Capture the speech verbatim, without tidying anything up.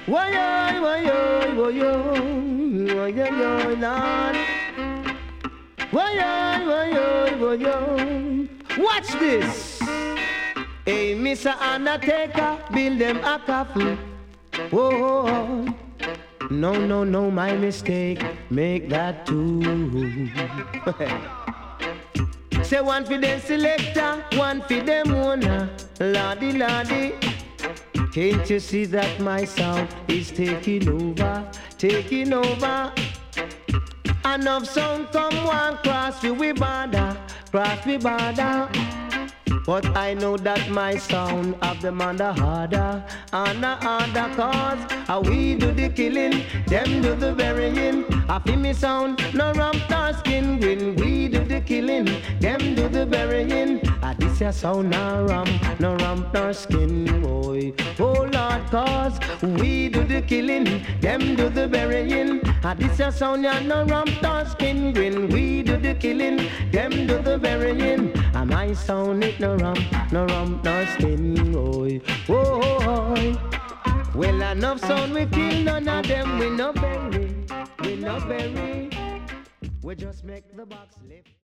Why yo, why yo, why yo, why yo, yo, Lord. Why yo, why yo, why yo. Watch this. Hey, Mister Undertaker, build them a coffin. Whoa, no, no, no, my mistake. Make that too. Say one for them selector, one for them owner. Lordy, lordy. Can't you see that my sound is taking over, taking over? Enough sound come one cross we border, cross we border. But I know that my sound of them under harder, under harder cause how we do the killing, them do the burying. I feel me sound, no ramp nor skin. When we do the killing, them do the burying. Ah, this ya sound no ramp, no ramp nor skin, boy. Oh Lord, cause we do the killing, them do the burying. Ah, this ya sound ya no ramp nor skin. When we do the killing, them do the burying. Ah, my sound it no ramp, no ramp nor skin, boy. Oh, well enough sound we kill, none of them we no bury, we no bury. We just make the box live.